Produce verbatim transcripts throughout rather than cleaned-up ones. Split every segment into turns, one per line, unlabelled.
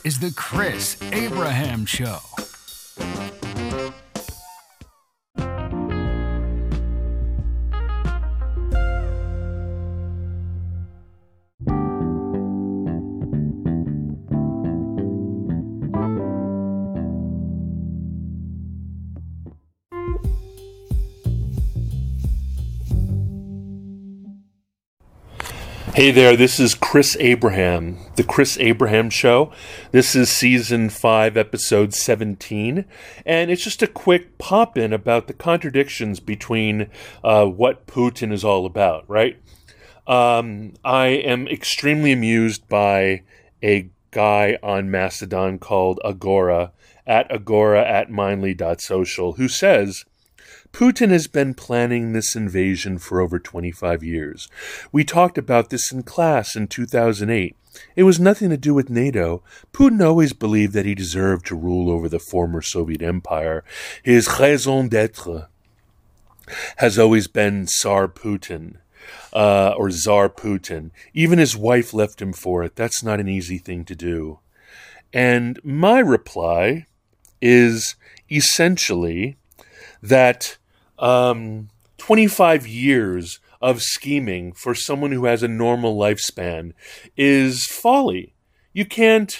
is The Chris Abraham Show.
Hey there, this is Chris Abraham, The Chris Abraham Show. This is Season five, Episode seventeen, and it's just a quick pop-in about the contradictions between uh, what Putin is all about, right? Um, I am extremely amused by a guy on Mastodon called Agora, at Agora at Mindly dot social, who says, Putin has been planning this invasion for over twenty-five years. We talked about this in class in two thousand eight. It was nothing to do with NATO. Putin always believed that he deserved to rule over the former Soviet Empire. His raison d'etre has always been Tsar Putin, uh, or Tsar Putin. Even his wife left him for it. That's not an easy thing to do. And my reply is essentially that um, twenty-five years of scheming for someone who has a normal lifespan is folly. You can't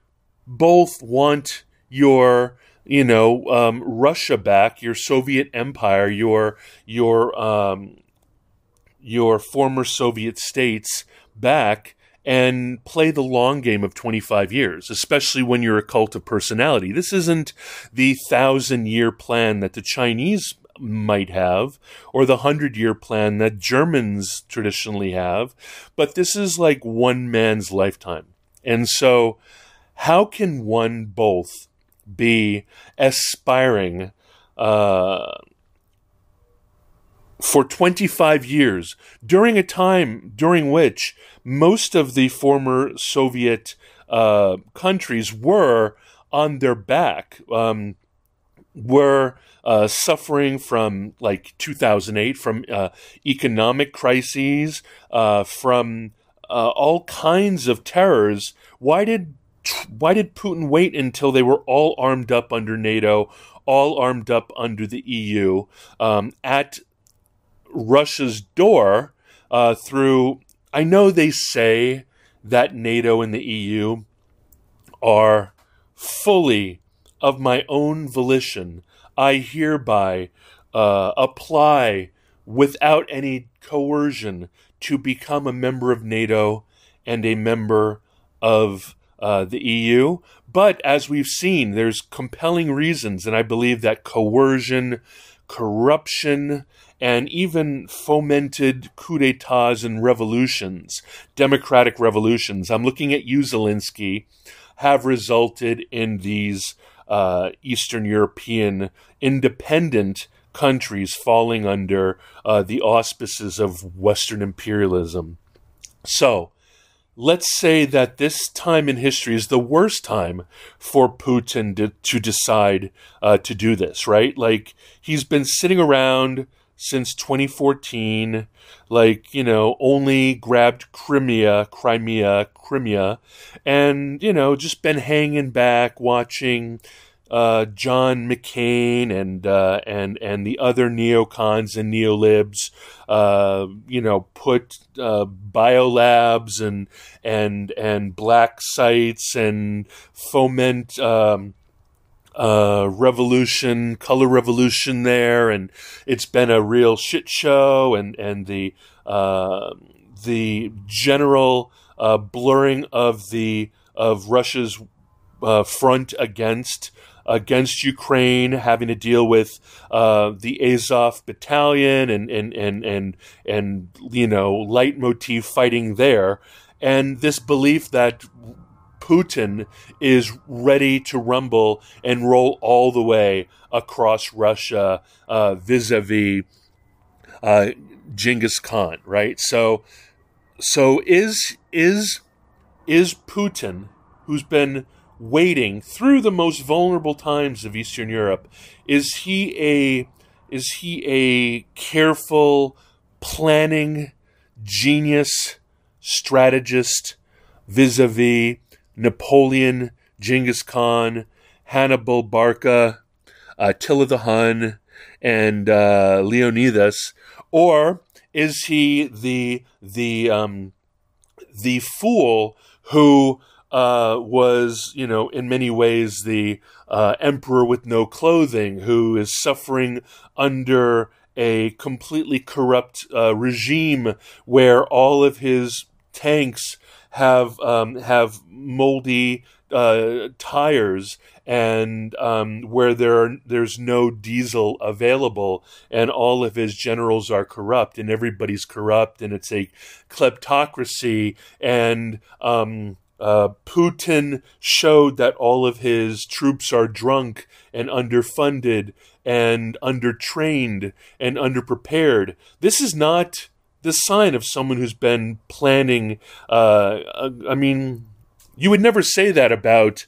both want your, you know, um, Russia back, your Soviet Empire, your your um, your former Soviet states back, and play the long game of twenty-five years, especially when you're a cult of personality. This isn't the thousand-year plan that the Chinese might have, or the hundred-year plan that Germans traditionally have, but this is like one man's lifetime. And so how can one both be aspiring uh, for twenty-five years, during a time during which most of the former Soviet uh, countries were on their back, um, were uh, suffering from, like, two thousand eight, from uh, economic crises, uh, from uh, all kinds of terrors? Why did why did Putin wait until they were all armed up under NATO, all armed up under the E U, um, at Russia's door, uh, through, I know they say that NATO and the E U are fully of my own volition. I hereby uh, apply without any coercion to become a member of NATO and a member of uh, the E U. But as we've seen, there's compelling reasons, and I believe that coercion, corruption, and even fomented coups d'etats and revolutions, democratic revolutions, I'm looking at you, Zelensky, have resulted in these uh, Eastern European independent countries falling under uh, the auspices of Western imperialism. So, let's say that this time in history is the worst time for Putin to, to decide uh, to do this, right? Like, he's been sitting around since twenty fourteen, like, you know, only grabbed Crimea, Crimea, Crimea, and, you know, just been hanging back watching uh, John McCain and uh, and and the other neocons and neolibs, uh, you know, put uh, biolabs and and and black sites and foment Um, uh, revolution, color revolution there, and it's been a real shit show, and, and the, uh, the general, uh, blurring of the, of Russia's, uh, front against, against Ukraine, having to deal with, uh, the Azov battalion and, and, and, and, and, you know, leitmotif fighting there, and this belief that Putin is ready to rumble and roll all the way across Russia uh, vis-a-vis uh, Genghis Khan, right? So, so is is is Putin, who's been waiting through the most vulnerable times of Eastern Europe, is he a is he a careful, planning, genius strategist vis-a-vis Napoleon, Genghis Khan, Hannibal Barca, uh, Attila the Hun, and uh, Leonidas, or is he the the um, the fool who uh, was, you know, in many ways the uh, emperor with no clothing, who is suffering under a completely corrupt uh, regime where all of his tanks have um, have moldy uh, tires, and um, where there are, there's no diesel available, and all of his generals are corrupt, and everybody's corrupt, and it's a kleptocracy, and um, uh, Putin showed that all of his troops are drunk and underfunded and undertrained and underprepared. This is not the sign of someone who's been planning. Uh, I mean, you would never say that about,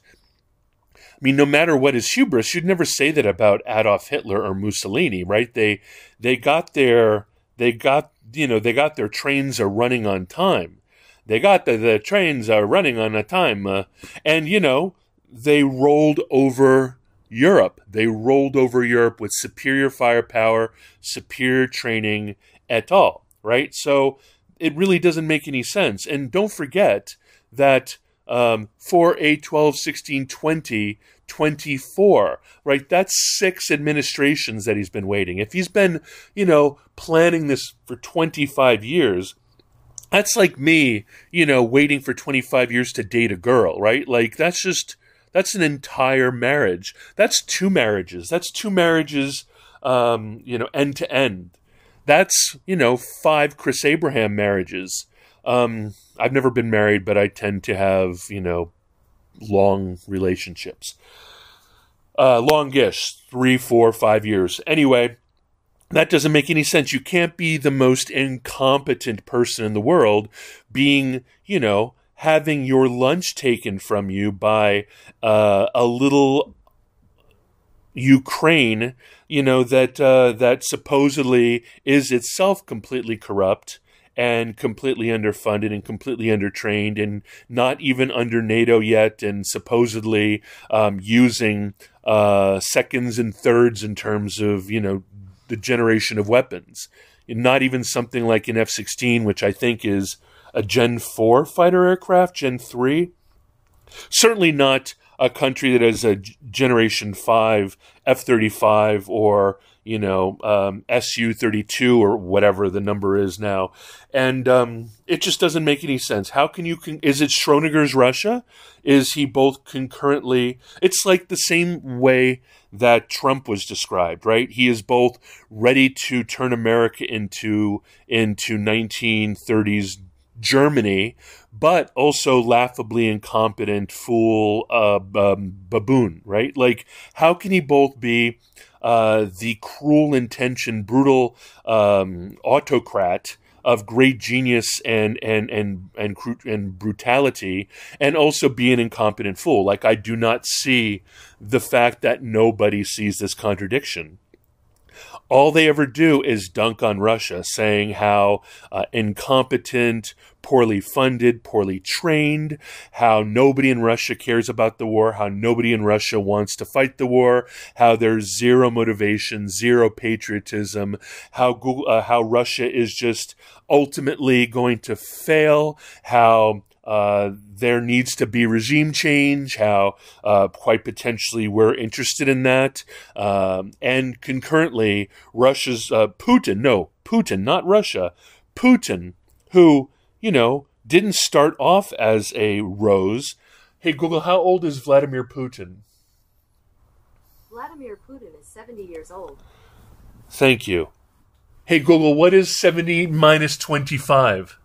I mean, no matter what his hubris, you'd never say that about Adolf Hitler or Mussolini, right? They they got their, they got, you know, they got their trains are running on time. They got the, the trains are running on a time. Uh, and, you know, they rolled over Europe. They rolled over Europe with superior firepower, superior training, et al., right? So it really doesn't make any sense. And don't forget that um, for a twelve, sixteen, twenty, twenty-four, right? That's six administrations that he's been waiting. If he's been, you know, planning this for twenty-five years, that's like me, you know, waiting for twenty-five years to date a girl, right? Like, that's just, that's an entire marriage. That's two marriages. That's two marriages, um, you know, end to end. That's, you know, five Chris Abraham marriages. Um, I've never been married, but I tend to have, you know, long relationships. Uh, longish, three, four, five years. Anyway, that doesn't make any sense. You can't be the most incompetent person in the world being, you know, having your lunch taken from you by uh, a little Ukraine, you know, that uh, that supposedly is itself completely corrupt and completely underfunded and completely undertrained and not even under NATO yet, and supposedly um, using uh, seconds and thirds in terms of, you know, the generation of weapons. Not even something like an F sixteen, which I think is a Gen four fighter aircraft, Gen three. Certainly not a country that has a Generation five F thirty-five or, you know, um, S U thirty-two or whatever the number is now. And um, it just doesn't make any sense. How can you, con- is it Schrodinger's Russia? Is he both concurrently, it's like the same way that Trump was described, right? He is both ready to turn America into, into nineteen thirties Germany, but also laughably incompetent fool uh, um, baboon, right? Like, how can he both be uh, the cruel intention, brutal um, autocrat of great genius and and and and and brutality, and also be an incompetent fool? Like, I do not see the fact that nobody sees this contradiction. All they ever do is dunk on Russia, saying how uh, incompetent, poorly funded, poorly trained, how nobody in Russia cares about the war, how nobody in Russia wants to fight the war, how there's zero motivation, zero patriotism, how Google, uh, how Russia is just ultimately going to fail, how Uh, there needs to be regime change, how uh, quite potentially we're interested in that. Um, and concurrently, Russia's uh, Putin, no, Putin, not Russia, Putin, who, you know, didn't start off as a rose. Hey, Google, how old is Vladimir Putin?
Vladimir Putin is seventy years old.
Thank you. Hey, Google, what is seventy minus twenty-five?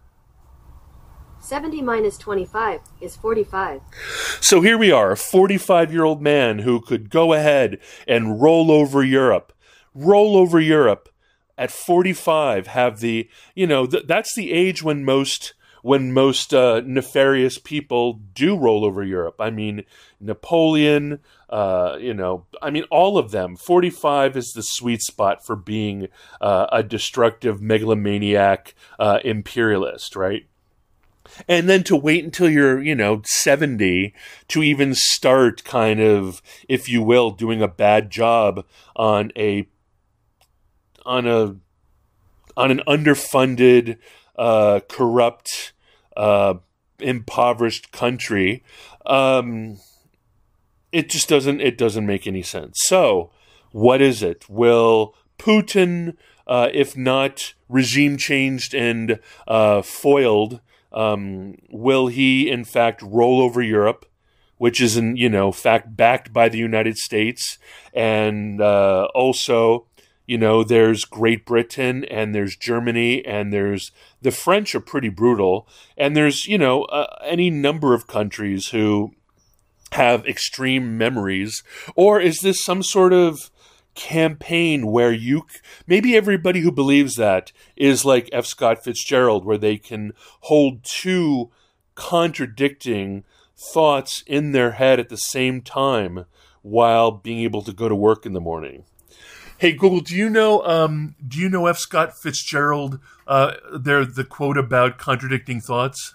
seventy minus twenty-five is forty-five.
So here we are, a forty-five-year-old man who could go ahead and roll over Europe. Roll over Europe at forty-five, have the, you know, th- that's the age when most when most uh, nefarious people do roll over Europe. I mean, Napoleon, uh, you know, I mean, all of them. forty-five is the sweet spot for being uh, a destructive megalomaniac uh, imperialist, right? And then to wait until you're, you know, seventy to even start kind of, if you will, doing a bad job on a on a on an underfunded, uh, corrupt, uh, impoverished country, um, it just doesn't it doesn't make any sense. So, what is it? Will Putin, uh, if not regime changed and uh, foiled, um, will he in fact roll over Europe, which is in you know fact backed by the United States, and uh, also you know there's Great Britain and there's Germany and there's the French are pretty brutal, and there's you know uh, any number of countries who have extreme memories, or is this some sort of campaign where you maybe everybody who believes that is like F. Scott Fitzgerald, where they can hold two contradicting thoughts in their head at the same time while being able to go to work in the morning? Hey Google, do you know um, do you know F. Scott Fitzgerald? Uh, there, the quote about contradicting thoughts.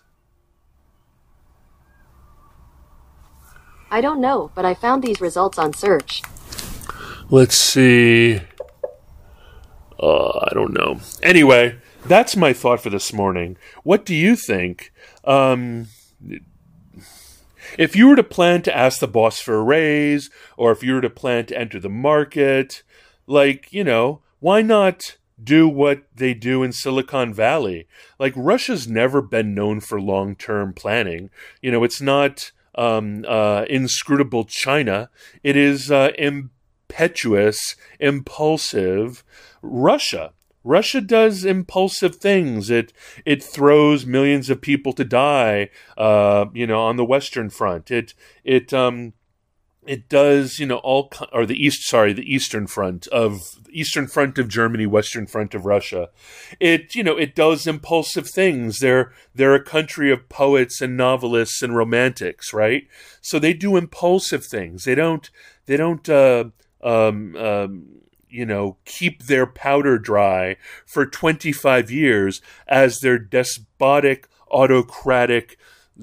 I don't know, but I found these results on search.
Let's see. Uh, I don't know. Anyway, that's my thought for this morning. What do you think? Um, if you were to plan to ask the boss for a raise, or if you were to plan to enter the market, like, you know, why not do what they do in Silicon Valley? Like, Russia's never been known for long-term planning. You know, it's not um, uh, inscrutable China. It is uh, impetuous, impulsive Russia. Russia does impulsive things. It it throws millions of people to die, uh, you know, on the Western Front. It it um it does, you know, all or the east. Sorry, the Eastern Front of Eastern Front of Germany, Western Front of Russia. It you know it does impulsive things. They're they're a country of poets and novelists and romantics, right? So they do impulsive things. They don't they don't. Uh, um, um, you know, keep their powder dry for twenty-five years as their despotic, autocratic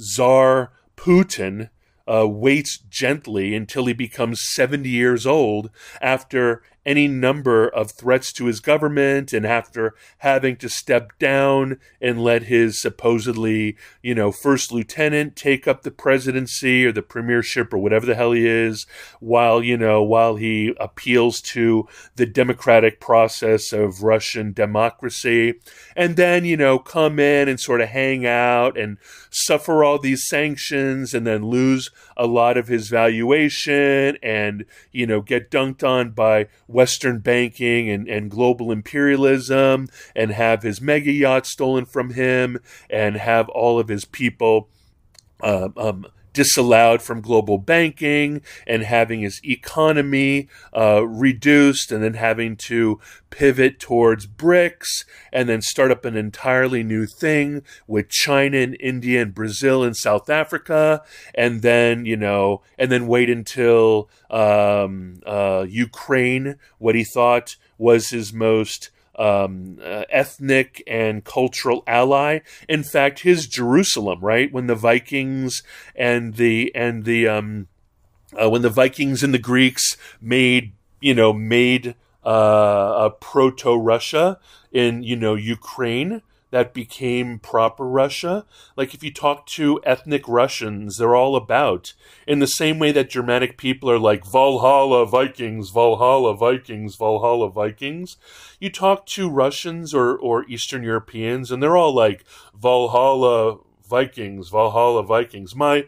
Tsar Putin uh, waits gently until he becomes seventy years old after any number of threats to his government and after having to step down and let his supposedly, you know, first lieutenant take up the presidency or the premiership or whatever the hell he is, while, you know, while he appeals to the democratic process of Russian democracy, and then, you know, come in and sort of hang out and suffer all these sanctions and then lose a lot of his valuation and, you know, get dunked on by Western banking and, and global imperialism and have his mega yacht stolen from him and have all of his people uh, um, disallowed from global banking and having his economy uh, reduced and then having to pivot towards BRICS and then start up an entirely new thing with China and India and Brazil and South Africa, and then, you know, and then wait until um, uh, Ukraine, what he thought was his most Um, uh, ethnic and cultural ally. In fact, his Jerusalem, right, when the Vikings and the and the um, uh, when the Vikings and the Greeks made you know made uh, a proto-Russia in you know Ukraine that became proper Russia. Like, if you talk to ethnic Russians, they're all about, in the same way that Germanic people are like, Valhalla Vikings, Valhalla Vikings, Valhalla Vikings. You talk to Russians or, or Eastern Europeans, and they're all like, Valhalla Vikings, Valhalla Vikings. My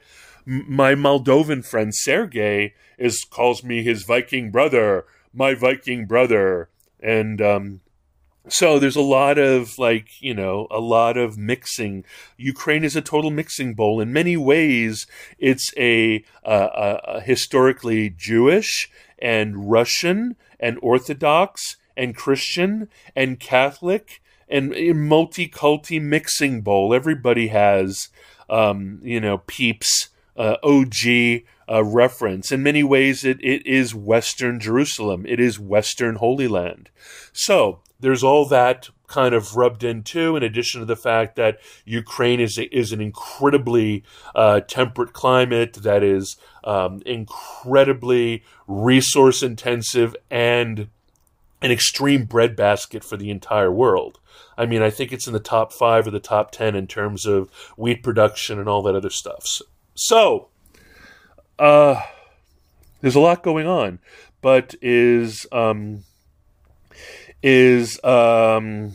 my Moldovan friend Sergey is calls me his Viking brother, my Viking brother. And um So there's a lot of, like, you know, a lot of mixing. Ukraine is a total mixing bowl. In many ways, it's a, uh, a, a historically Jewish and Russian and Orthodox and Christian and Catholic and a multi-culti mixing bowl. Everybody has, um, you know, Peeps, uh, O G uh, reference. In many ways, it, it is Western Jerusalem. It is Western Holy Land. So there's all that kind of rubbed in too, in addition to the fact that Ukraine is a, is an incredibly uh, temperate climate that is um, incredibly resource intensive and an extreme breadbasket for the entire world. I mean, I think it's in the top five or the top ten in terms of wheat production and all that other stuff. So, so uh, there's a lot going on, but is um, is um,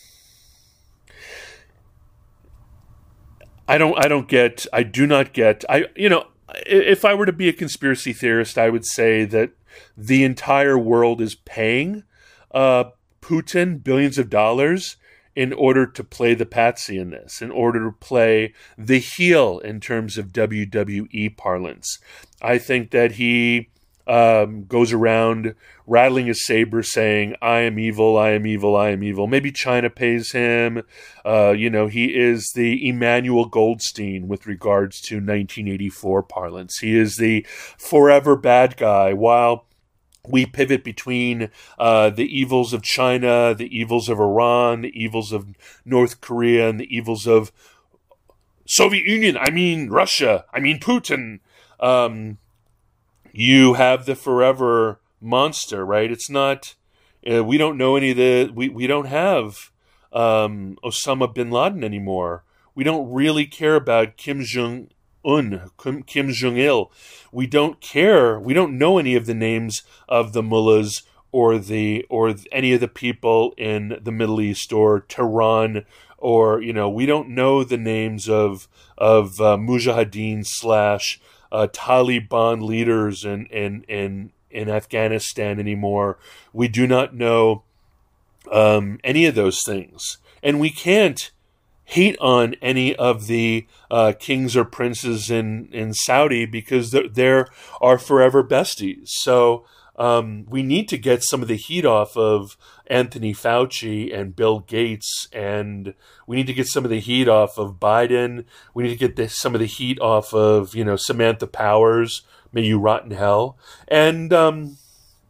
I don't I don't get I do not get I you know if I were to be a conspiracy theorist, I would say that the entire world is paying uh, Putin billions of dollars in order to play the patsy in this, in order to play the heel in terms of W W E parlance. I think that he um, goes around rattling his saber saying, I am evil, I am evil, I am evil. Maybe China pays him. Uh, you know, he is the Emmanuel Goldstein with regards to nineteen eighty-four parlance. He is the forever bad guy, while we pivot between uh, the evils of China, the evils of Iran, the evils of North Korea, and the evils of Soviet Union. I mean, Russia. I mean, Putin. Um, you have the forever monster, right? It's not, uh, we don't know any of the, we, we don't have um, Osama bin Laden anymore. We don't really care about Kim Jong-un, Kim, Kim Jong-il. We don't care, we don't know any of the names of the mullahs or the, or any of the people in the Middle East or Tehran, or, you know, we don't know the names of, of uh, Mujahideen slash uh, Taliban leaders in, in, in, in Afghanistan anymore. We do not know um, any of those things. And we can't hate on any of the uh, kings or princes in, in Saudi because they're, they're our forever besties. So um, we need to get some of the heat off of Anthony Fauci and Bill Gates, and we need to get some of the heat off of Biden. We need to get the, some of the heat off of, you know, Samantha Powers. May you rot in hell. And um,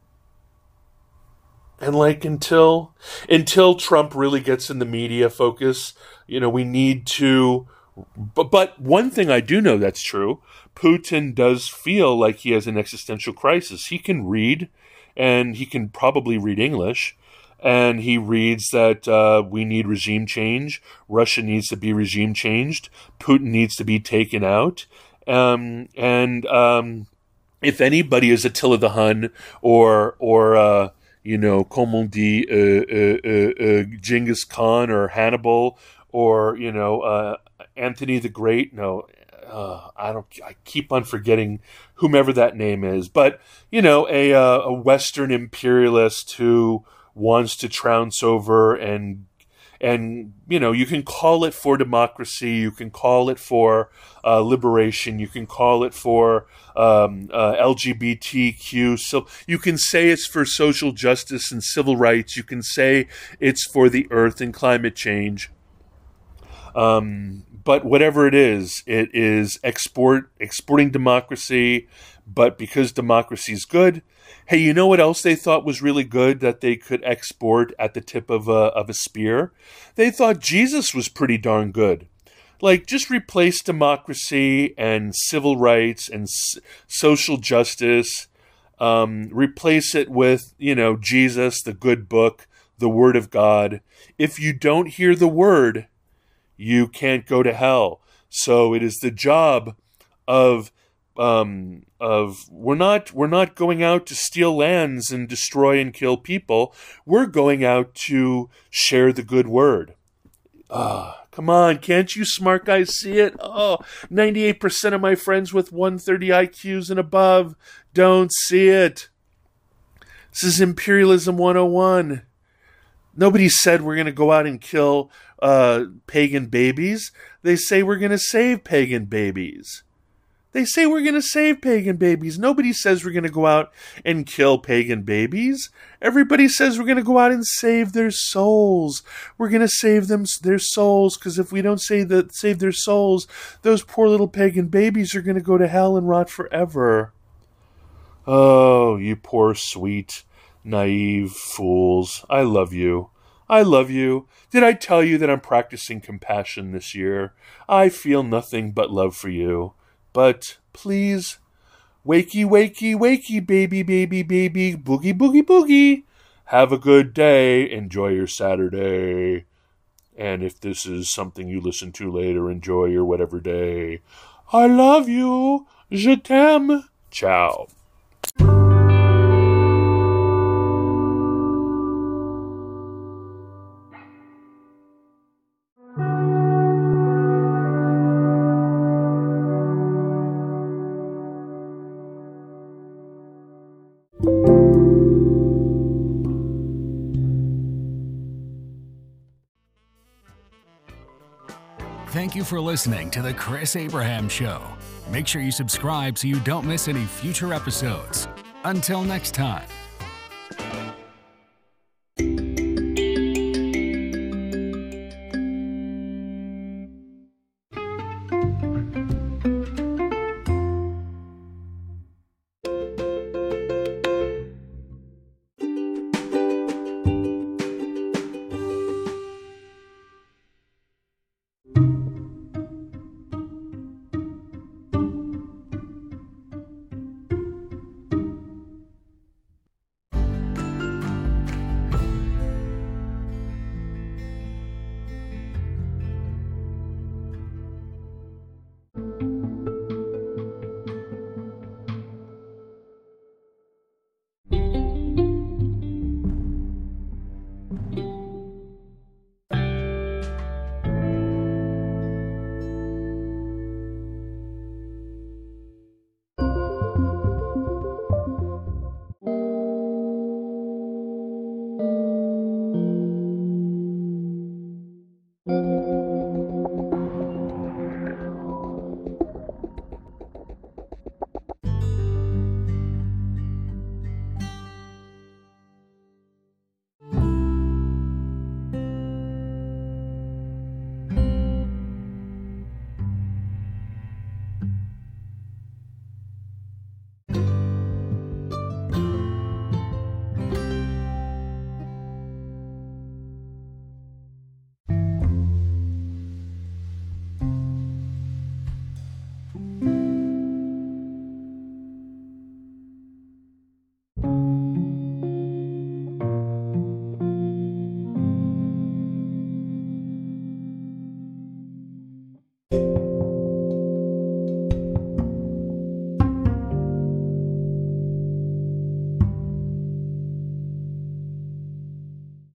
and like until until Trump really gets in the media focus, you know, we need to. But, but one thing I do know that's true: Putin does feel like he has an existential crisis. He can read, and he can probably read English. And he reads that uh, we need regime change. Russia needs to be regime changed. Putin needs to be taken out. Um, and um, if anybody is Attila the Hun or, or uh, you know, comme on dit, uh, uh, uh, uh, Genghis Khan or Hannibal or, you know, uh, Anthony the Great, no, uh, I don't, I keep on forgetting whomever that name is. But, you know, a, uh, a Western imperialist who wants to trounce over and and you know, you can call it for democracy, you can call it for uh, liberation, you can call it for um, uh, L G B T Q, so you can say it's for social justice and civil rights, you can say it's for the earth and climate change. Um, but whatever it is, it is export exporting democracy. But because democracy is good, hey, you know what else they thought was really good that they could export at the tip of a, of a spear? They thought Jesus was pretty darn good. Like, just replace democracy and civil rights and s- social justice. Um, replace it with, you know, Jesus, the good book, the Word of God. If you don't hear the Word, you can't go to hell. So it is the job of Um, of we're not we're not going out to steal lands and destroy and kill people. We're going out to share the good word. Ah, come on, can't you smart guys see it? Oh, ninety-eight percent of my friends with one thirty I Qs and above don't see it. This is imperialism one oh one. Nobody said we're going to go out and kill uh, pagan babies. They say we're going to save pagan babies. They say we're going to save pagan babies. Nobody says we're going to go out and kill pagan babies. Everybody says we're going to go out and save their souls. We're going to save them their souls, because if we don't save, the, save their souls, those poor little pagan babies are going to go to hell and rot forever. Oh, you poor, sweet, naive fools. I love you. I love you. Did I tell you that I'm practicing compassion this year? I feel nothing but love for you. But please, wakey, wakey, wakey, baby, baby, baby, boogie, boogie, boogie. Have a good day. Enjoy your Saturday. And if this is something you listen to later, enjoy your whatever day. I love you. Je t'aime. Ciao.
Thank you for listening to The Chris Abraham Show. Make sure you subscribe so you don't miss any future episodes. Until next time.